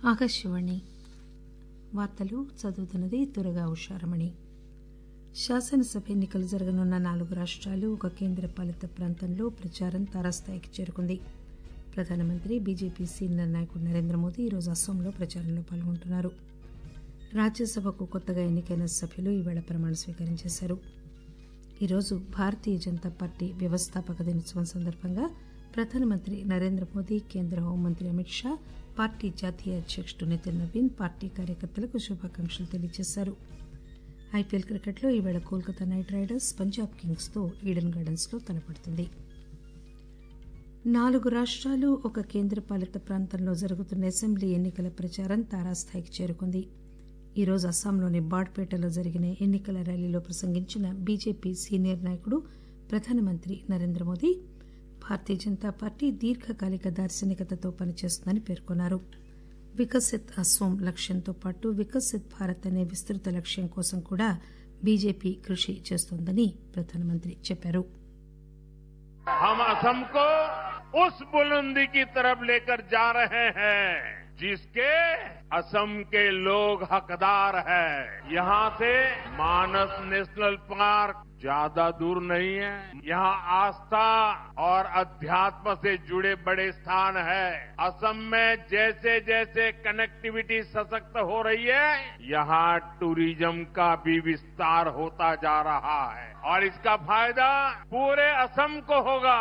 ఆకాశవాణి వార్తలు చదువుతున్నది దుర్గా ఉషారమణి. శాసనసభ ఎన్నికలు జరగనున్న 4 రాష్ట్రాలు, ఒక కేంద్రపాలిత ప్రాంతంలో ప్రచారం తారాస్థాయికి చేరుకుంది. ప్రధానమంత్రి, బీజేపీ సీనియర్ నాయకుడు నరేంద్ర మోదీ ఈరోజు అస్సాంలో ప్రచారంలో పాల్గొంటున్నారు. రాజ్యసభకు కొత్తగా ఎన్నికైన సభ్యులు ఈవేళ ప్రమాణ స్వీకారం చేశారు. ఈరోజు భారతీయ జనతా పార్టీ వ్యవస్థాపక దినోత్సవం సందర్భంగా ప్రధానమంత్రి నరేంద్ర మోదీ, కేంద్ర హోంమంత్రి అమిత్ షా, పార్టీ జాతీయ అధ్యకుడు నితిన్ నవీన్ పార్టీ కార్యకర్తలకు శుభాకాంక్షలు తెలియజేశారు. ఐపీఎల్ క్రికెట్లో ఈవేళ Kolkata Knight Riders Punjab Kings తో ఈడెన్ గార్డెన్స్ లో తలపడుతుంది. 4 రాష్ట్రాలు, ఒక కేంద్రపాలిత ప్రాంతంలో జరుగుతున్న అసెంబ్లీ ఎన్నికల ప్రచారం తారాస్థాయికి చేరుకుంది. ఈరోజు అస్సాంలోని బాడ్పేటలో జరిగిన ఎన్నికల ర్యాలీలో ప్రసంగించిన బీజేపీ సీనియర్ నాయకుడు ప్రధానమంత్రి నరేంద్ర మోదీ, భారతీయ జనతా పార్టీ దీర్ఘకాలిక దార్శనికతతో పనిచేస్తుందని పేర్కొన్నారు. వికసిత్ అస్సోం లక్ష్యంతో పాటు వికసిత్ భారత్ అనే విస్తృత లక్ష్యం కోసం కూడా బీజేపీ కృషి చేస్తోందని ప్రధానమంత్రి చెప్పారు. हम असम को उस बुलंदी की तरफ लेकर जा रहे हैं जिसके असम के लोग हकदार हैं। यहाँ से मानस नेशनल पार्क ज्यादा दूर नहीं है। यहाँ आस्था और अध्यात्म से जुड़े बड़े स्थान है। असम में जैसे जैसे कनेक्टिविटी सशक्त हो रही है, यहाँ टूरिज्म का भी विस्तार होता जा रहा है और इसका फायदा पूरे असम को होगा.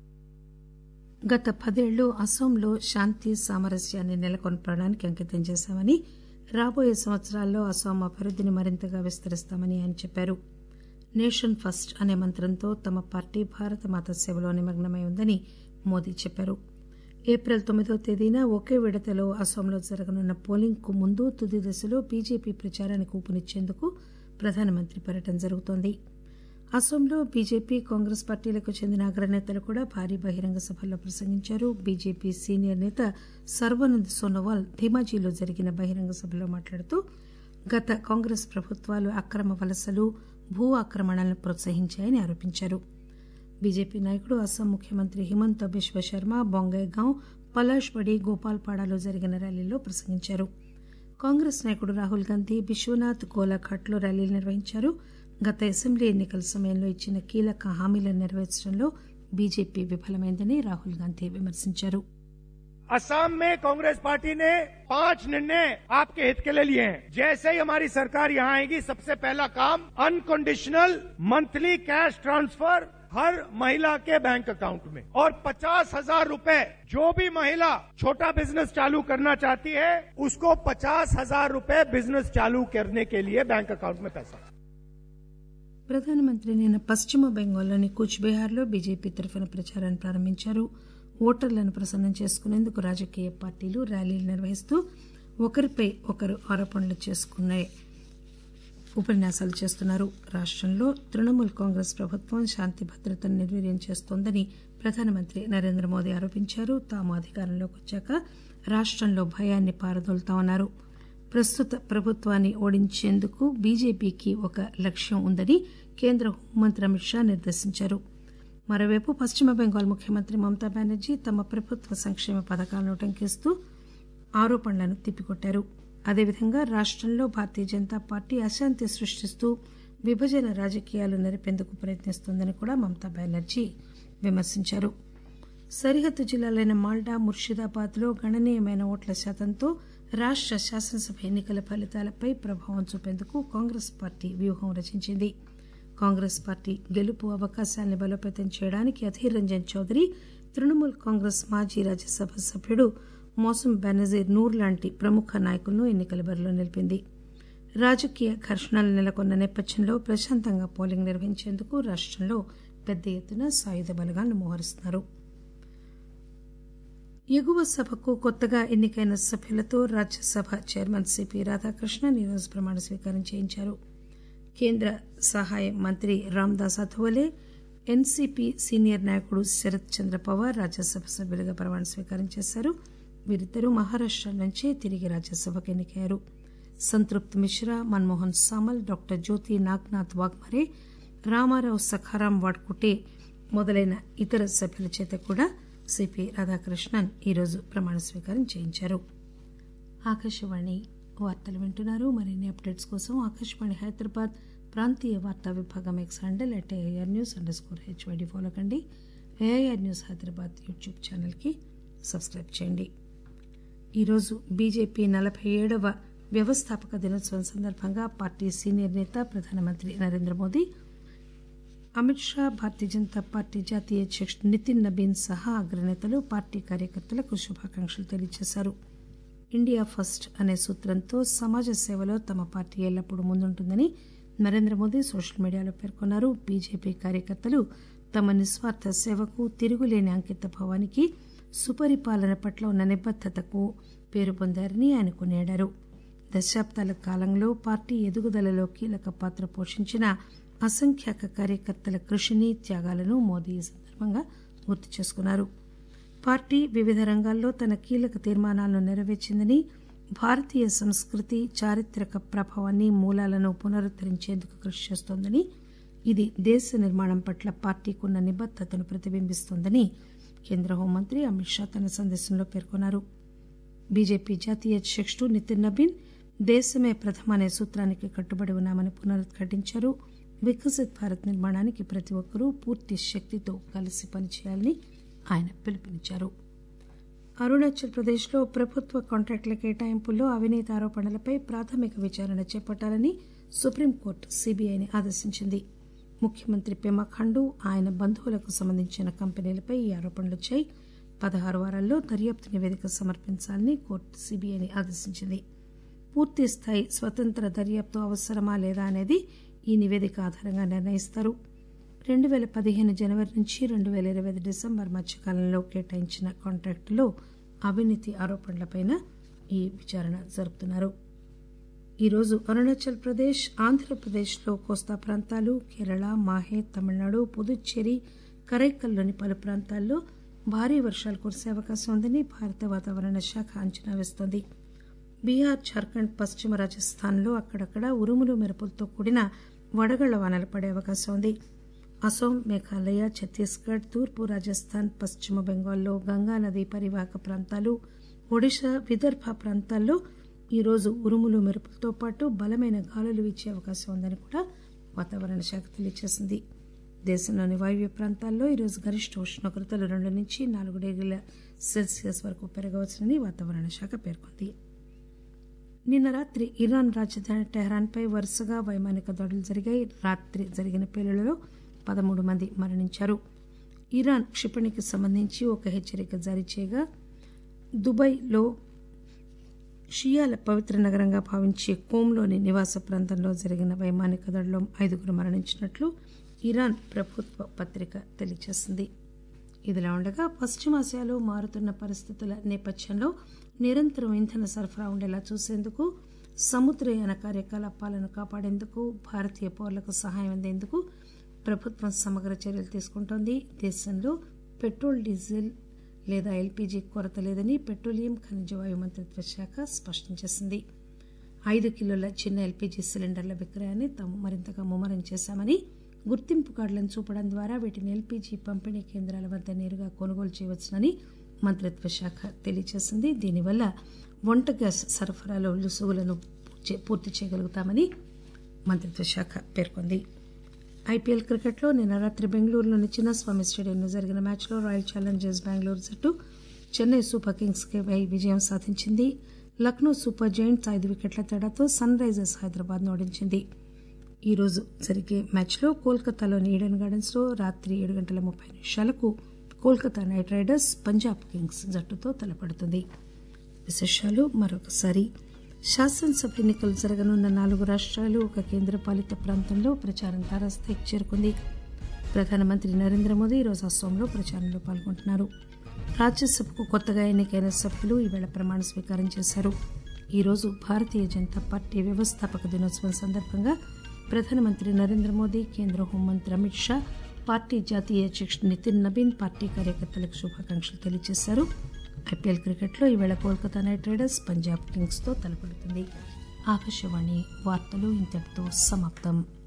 గత 10 ఏళ్లు అస్సాంలో శాంతి సామరస్యాన్ని నెలకొల్పడానికి అంకితం చేశామని, రాబోయే సంవత్సరాల్లో అస్సాం అభివృద్దిని మరింతగా విస్తరిస్తామని ఆయన చెప్పారు. నేషన్ ఫస్ట్ అనే మంత్రంతో తమ పార్టీ భారతమాత సేవలో నిమగ్నమై ఉందని మోదీ చెప్పారు. ఏప్రిల్ 9వ తేదీన ఒకే విడతలో అస్సాంలో జరగనున్న పోలింగ్ కు ముందు తుది దశలో బీజేపీ ప్రచారానికి ఊపునిచ్చేందుకు ప్రధానమంత్రి పర్యటన జరుగుతోంది. అస్సాంలో బీజేపీ, కాంగ్రెస్ పార్టీలకు చెందిన అగ్రనేతలు కూడా భారీ బహిరంగ సభల్లో ప్రసంగించారు. బీజేపీ సీనియర్ నేత సర్వానంద్ సోనోవాల్ ధీమాజీలో జరిగిన బహిరంగ సభలో మాట్లాడుతూ, గత కాంగ్రెస్ ప్రభుత్వాలు అక్రమ వలసలు, భూ ఆక్రమణలను ప్రోత్సహించాయని ఆరోపించారు. బీజేపీ నాయకుడు అస్సాం ముఖ్యమంత్రి హిమంత బిశ్వ శర్మ బొంగైగావ్, పలాష్బడి, గోపాల్పాడాలో జరిగిన ర్యాలీల్లో ప్రసంగించారు. కాంగ్రెస్ నాయకుడు రాహుల్ గాంధీ బిశ్వనాథ్ గోలాఘాట్లో ర్యాలీలు నిర్వహించారు. గత అసెంబ్లీ ఎన్నికల సమయంలో ఇచ్చిన కీలక హామీలను నెరవేర్చడంలో బీజేపీ విఫలమైందని రాహుల్ గాంధీ విమర్శించారు. असम में कांग्रेस पार्टी ने 5 निर्णय आपके हित के लिए लिए हैं. जैसे ही हमारी सरकार यहाँ आएगी, सबसे पहला काम अनकंडीशनल मंथली कैश ट्रांसफर हर महिला के बैंक अकाउंट में, और 50,000 रुपए जो भी महिला छोटा बिजनेस चालू करना चाहती है उसको 50,000 रुपए बिजनेस चालू करने के लिए बैंक अकाउंट में पैसा. ప్రధానమంత్రి నిన్న పశ్చిమ బెంగాల్లోని కూచ్ బెహార్లో బీజేపీ తరఫున ప్రచారాన్ని ప్రారంభించారు. ఓటర్లను ప్రసన్నం చేసుకునేందుకు రాజకీయ పార్టీలు ర్యాలీలు నిర్వహిస్తూ ఒకరిపై ఒకరు ఆరోపణలు చేసుకునే ఉపన్యాసాలు చేస్తున్నారు. రాష్టంలో తృణమూల్ కాంగ్రెస్ ప్రభుత్వం శాంతి భద్రతను నిర్వీర్యం చేస్తోందని ప్రధానమంత్రి నరేంద్ర మోదీ ఆరోపించారు. తాము అధికారంలోకి వచ్చాక రాష్టంలో భయాన్ని పారదోలుతామన్నారు. ప్రస్తుత ప్రభుత్వాన్ని ఓడించేందుకు బీజేపీకి ఒక లక్ష్యం ఉందని కేంద్ర హోంమంత్రి అమిత్ షా నిర్దేశించారు. మరోవైపు పశ్చిమ బెంగాల్ ముఖ్యమంత్రి మమతా బెనర్జీ తమ ప్రభుత్వ సంక్షేమ పథకాలను ఉటంకిస్తూ ఆరోపణలను తిప్పికొట్టారు. అదేవిధంగా రాష్టంలో భారతీయ జనతా పార్టీ అశాంతి సృష్టిస్తూ విభజన రాజకీయాలు నెరపేందుకు ప్రయత్నిస్తోందని కూడా మమతా బెనర్జీ విమర్శించారు. సరిహద్దు జిల్లాలైన మాల్డా, ముర్షిదాబాద్ లో గణనీయమైన ఓట్ల శాతంతో రాష్ట శాసనసభ ఎన్నికల ఫలితాలపై ప్రభావం చూపేందుకు కాంగ్రెస్ పార్టీ వ్యూహం రచించింది. కాంగ్రెస్ పార్టీ గెలుపు అవకాశాలను బలోపేతం చేయడానికి అధీర్ రంజన్ చౌదరి, తృణమూల్ కాంగ్రెస్ మాజీ రాజ్యసభ సభ్యుడు మౌసమ్ బెనజీర్ నూర్ లాంటి ప్రముఖ నాయకులను ఎన్నికల బరిలో నిలిపింది. రాజకీయ ఘర్షణలు నెలకొన్న నేపథ్యంలో ప్రశాంతంగా పోలింగ్ నిర్వహించేందుకు రాష్టంలో పెద్ద ఎత్తున సాయుధ బలగాలను మోహరిస్తున్నారు. ఎగువ సభకు కొత్తగా ఎన్నికైన సభ్యులతో రాజ్యసభ చైర్మన్ సిపి రాధాకృష్ణన్ ఈరోజు ప్రమాణ స్వీకారం చేయించారు. కేంద్ర సహాయ మంత్రి రామ్దాస్ అథవాలే, ఎన్సీపీ సీనియర్ నాయకుడు శరత్ చంద్ర పవార్ రాజ్యసభ సభ్యులుగా ప్రమాణ స్వీకారం చేశారు. వీరిద్దరూ మహారాష్ట నుంచి తిరిగి రాజ్యసభకు ఎన్నికయ్యారు. సంతృప్త్ మిశ్రా, మన్మోహన్ సామల్, డాక్టర్ జ్యోతి నాగ్నాథ్ వాగ్మరే, రామారావు సఖారాం వాడ్కుటే మొదలైన ఇతర సభ్యుల చేత కూడా సిపి రాధాకృష్ణన్ ఈరోజు ప్రమాణ స్వీకారం చేయించారు. ఆకాశవాణి వార్తలు వింటున్నారు. మరిన్ని అప్డేట్స్ కోసం ఆకాశవాణి హైదరాబాద్ ప్రాంతీయ వార్తా విభాగం ఎక్స్ హ్యాండిల్ @AIRnews_HYD ఫాలో కండి. ఏఐఆర్ న్యూస్ హైదరాబాద్ యూట్యూబ్ ఛానల్కి సబ్స్క్రైబ్ చేయండి. ఈరోజు బీజేపీ 47వ వ్యవస్థాపక దినోత్సవం సందర్భంగా పార్టీ సీనియర్ నేత ప్రధానమంత్రి నరేంద్ర మోదీ, అమిత్ షా, భారతీయ జనతా పార్టీ జాతీయ అధ్యక్షుడు నితిన్ నబీన్ సహా అగ్రనేతలు పార్టీ కార్యకర్తలకు శుభాకాంక్షలు తెలియజేశారు. ఇండియా ఫస్ట్ అనే సూత్రంతో సమాజ సేవలో తమ పార్టీ ఎల్లప్పుడూ ముందుంటుందని నరేంద్ర మోదీ సోషల్ మీడియాలో పేర్కొన్నారు. బీజేపీ కార్యకర్తలు తమ నిస్వార్థ సేవకు, తిరుగులేని అంకిత భావానికి, సుపరిపాలన పట్ల ఉన్న నిబద్దతకు పేరు పొందారని ఆయన కొనియాడారు. దశాబ్దాల కాలంలో పార్టీ ఎదుగుదలలో కీలక పాత్ర పోషించిన అసంఖ్యాక కార్యకర్తల కృషిని, త్యాగాలను మోదీ ఈ సందర్భంగా గుర్తు చేసుకున్నారు. పార్టీ వివిధ రంగాల్లో తన కీలక తీర్మానాలను నెరవేర్చిందని, భారతీయ సంస్కృతి, చారిత్రక ప్రభావాన్ని, మూలాలను పునరుద్దరించేందుకు కృషి చేస్తోందని, ఇది దేశ నిర్మాణం పట్ల పార్టీకున్న నిబద్దతను ప్రతిబింబిస్తోందని కేంద్ర హోంమంత్రి అమిత్ షా తన సందేశంలో పేర్కొన్నారు. బీజేపీ జాతీయ అధ్యక్షుడు నితిన్ నబీన్ దేశమే ప్రథమ అనే సూత్రానికి కట్టుబడి ఉన్నామని పునరుద్ఘాటించారు. వికసిత్ భారత్ నిర్మాణానికి ప్రతి ఒక్కరూ పూర్తి శక్తితో కలిసి పనిచేయాలని ఆయన పిలుపునిచ్చారు. అరుణాచల్ ప్రదేశ్లో ప్రభుత్వ కాంట్రాక్టుల కేటాయింపుల్లో అవినీతి ఆరోపణలపై ప్రాథమిక విచారణ చేపట్టాలని సుప్రీంకోర్టు సీబీఐని ఆదేశించింది. ముఖ్యమంత్రి పెమా ఖండు, ఆయన బంధువులకు సంబంధించిన కంపెనీలపై ఈ ఆరోపణలొచ్చాయి. 16 వారాల్లో దర్యాప్తు నివేదిక సమర్పించాలని కోర్టు సీబీఐని ఆదేశించింది. పూర్తిస్థాయి స్వతంత్ర దర్యాప్తు అవసరమా లేదా అనేది ఈ నివేదిక ఆధారంగా నిర్ణయిస్తారు. 2015 జనవరి నుంచి 2020 డిసెంబర్ మధ్యకాలంలో కేటాయించిన కాంట్రాక్టులో అవినీతి ఆరోపణలపై ఈ విచారణ జరుపుతున్నారు. ఈరోజు అరుణాచల్ ప్రదేశ్, ఆంధ్రప్రదేశ్లో కోస్తా ప్రాంతాలు, కేరళ, మాహే, తమిళనాడు, పుదుచ్చేరి, కరైకల్లోని పలు ప్రాంతాల్లో భారీ వర్షాలు కురిసే అవకాశం ఉందని భారత వాతావరణ శాఖ అంచనా వేస్తోంది. బీహార్, జార్ఖండ్, పశ్చిమ రాజస్థాన్లో అక్కడక్కడ ఉరుములు, మెరుపులతో కూడిన వడగళ్ల వానలు పడే అవకాశం ఉంది. అసోం, మేఘాలయ, ఛత్తీస్గఢ్, తూర్పు రాజస్థాన్, పశ్చిమ బెంగాల్లో గంగా నదీ పరివాహక ప్రాంతాలు, ఒడిశా, విదర్భ ప్రాంతాల్లో ఈరోజు ఉరుములు, మెరుపులతో పాటు బలమైన గాలులు వీచే అవకాశం ఉందని కూడా వాతావరణ శాఖ తెలియజేసింది. దేశంలోని వాయువ్య ప్రాంతాల్లో ఈరోజు గరిష్ట ఉష్ణోగ్రతలు 2 నుంచి 4 డిగ్రీల సెల్సియస్ వరకు పెరగవచ్చునని వాతావరణ శాఖ పేర్కొంది. నిన్న రాత్రి ఇరాన్ రాజధాని టెహ్రాన్పై వరుసగా వైమానిక దాడులు జరిగాయి. రాత్రి జరిగిన పేలుళ్లలో 13 మంది మరణించారు. ఇరాన్ క్షిపణికి సంబంధించి ఒక హెచ్చరిక జారీ చేయగా, దుబాయ్లో షియాల పవిత్ర నగరంగా భావించే కోమ్లోని నివాస ప్రాంతంలో జరిగిన వైమానిక దాడిలో 5 మరణించినట్లు ఇరాన్ ప్రభుత్వ పత్రిక తెలియజేసింది. ఇదిలా ఉండగా పశ్చిమాసియాలో మారుతున్న పరిస్థితుల నేపథ్యంలో నిరంతరం ఇంధన సరఫరా ఉండేలా చూసేందుకు, సముద్రయాన కార్యకలాపాలను కాపాడేందుకు, భారతీయ పౌరులకు సహాయం అందేందుకు ప్రభుత్వం సమగ్ర చర్యలు తీసుకుంటోంది. దేశంలో పెట్రోల్, డీజిల్ లేదా ఎల్పీజీ కొరత లేదని పెట్రోలియం, ఖనిజ వాయు మంత్రిత్వ శాఖ స్పష్టం చేసింది. 5 కిలోల చిన్న ఎల్పీజీ సిలిండర్ల విక్రయాన్ని తాము మరింతగా ముమ్మరం చేశామని, గుర్తింపు కార్డులను చూపడం ద్వారా వీటిని ఎల్పీజీ పంపిణీ కేంద్రాల వద్ద నేరుగా కొనుగోలు చేయవచ్చునని మంత్రిత్వ శాఖ తెలియజేసింది. దీనివల్ల వంట గ్యాస్ సరఫరాలో లుసుగులను పూర్తి చేయగలుగుతామని మంత్రిత్వ శాఖ పేర్కొంది. ఐపీఎల్ క్రికెట్లో నిన్న రాత్రి బెంగళూరులోని చిన్నస్వామి స్టేడియంలో జరిగిన మ్యాచ్లో రాయల్ ఛాలెంజర్స్ బెంగళూరు జట్టు చెన్నై సూపర్ కింగ్స్పై విజయం సాధించింది. లక్నో సూపర్ జైంట్స్ 5 వికెట్ల తేడాతో సన్ రైజర్స్ హైదరాబాద్ను ఓడించింది. ఈ రోజు జరిగే మ్యాచ్లో కోల్కతాలోని ఈడెన్ గార్డెన్స్లో రాత్రి 7:30 Kolkata Knight Riders Punjab Kings జట్టుతో తలపడుతుంది. విశేషాలు మరొకసారి. శాసనసభ ఎన్నికలు జరగనున్న 4 రాష్ట్రాలు, ఒక కేంద్రపాలిత ప్రాంతంలో ప్రచారం తారాస్థాయికి చేరుకుంది. ప్రధానమంత్రి నరేంద్ర మోదీ ఈరోజు అస్సాంలో ప్రచారంలో పాల్గొంటున్నారు. రాజ్యసభకు కొత్తగా ఎన్నికైన సభ్యులు ఈవేళ ప్రమాణ స్వీకారం చేశారు. ఈరోజు భారతీయ జనతా పార్టీ వ్యవస్థాపక దినోత్సవం సందర్భంగా ప్రధానమంత్రి నరేంద్ర మోదీ, కేంద్ర హోంమంత్రి అమిత్ షా, పార్టీ జాతీయ అధ్యక్షుడు నితిన్ నబీన్ పార్టీ కార్యకర్తలకు శుభాకాంక్షలు తెలియజేశారు. ఐపీఎల్ క్రికెట్లో ఈవేళ Kolkata Knight Riders Punjab Kings తో తలపడుతుంది. ఆకాశవాణి వార్తలు ఇంతటితో సమాప్తం.